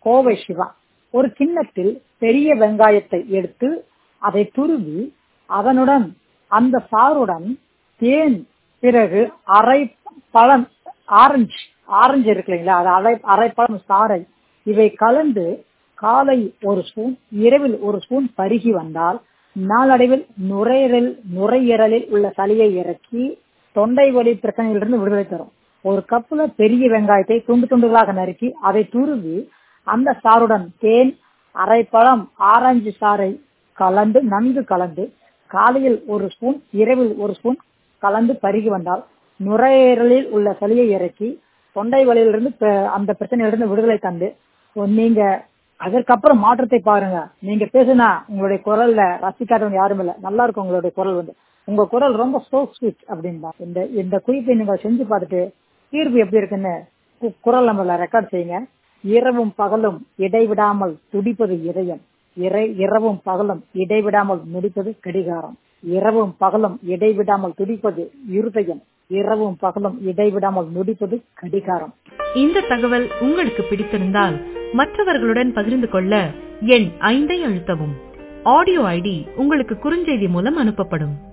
கோவை சிவா. ஒரு கிண்ணத்தில் பெரிய வெங்காயத்தை எடுத்து அதை துருவி அதனுடன் அந்த சாறுடன் தேன், பிறகு அரை பழம் ஆரஞ்சு இருக்கு இல்லைங்களா, அது அரை பழம் சாறை இவை கலந்து காலை ஒரு ஸ்பூன், இரவில் ஒரு ஸ்பூன் பருகி வந்தால் நாளடைவில் நுரையீரலில் உள்ள சளியை இறக்கி தொண்டை வலி பிரச்சனையிலிருந்து விடுதலை தரும். ஒரு கப்புல பெரிய வெங்காயத்தை துண்டு துண்டுகளாக நறுக்கி அதை துருவி அந்த சாறுடன் தேன், அரை பழம் ஆரஞ்சு சாறை கலந்து நன்கு கலந்து காலையில் ஒரு ஸ்பூன், இரவில் ஒரு ஸ்பூன் கலந்து பருகி வந்தால் நுரையீரலில் உள்ள சளியை இறக்கி தொண்டை வலியிலிருந்து அந்த பிரச்சனையிலிருந்து விடுதலை தந்து நீங்க அதற்கப்புறம் மாற்றத்தை பாருங்க. நீங்க பேசுனா உங்களுடைய குரல்ல ரசிக்காதவங்க யாரும் இல்ல, நல்லா இருக்கும் உங்களுடைய குரல். உங்க குரல் ரொம்ப சோ ஸ்வீட் அப்படின்பா. இந்த குறிப்பை நீங்க செஞ்சு பார்த்துட்டு தீர்வு எப்படி இருக்குன்னு குரல் நம்மள ரெக்கார்ட் செய்யுங்க. இரவும் பகலும் இடைவிடாமல் துடிப்பது இதயம், இரவும் பகலும் இடைவிடாமல் முடிப்பது கடிகாரம், இரவும் பகலும் இடைவிடாமல் துடிப்பது இருதயம், இரவும் பகலும் இடைவிடாமல் முடிப்பது கடிகாரம். இந்த தகவல் உங்களுக்கு பிடித்திருந்தால் மற்றவர்களுடன் பகிர்ந்து கொள்ள எண் 5 அழுத்தவும். ஆடியோ ஐடி உங்களுக்கு குறுஞ்செய்தி மூலம் அனுப்பப்படும்.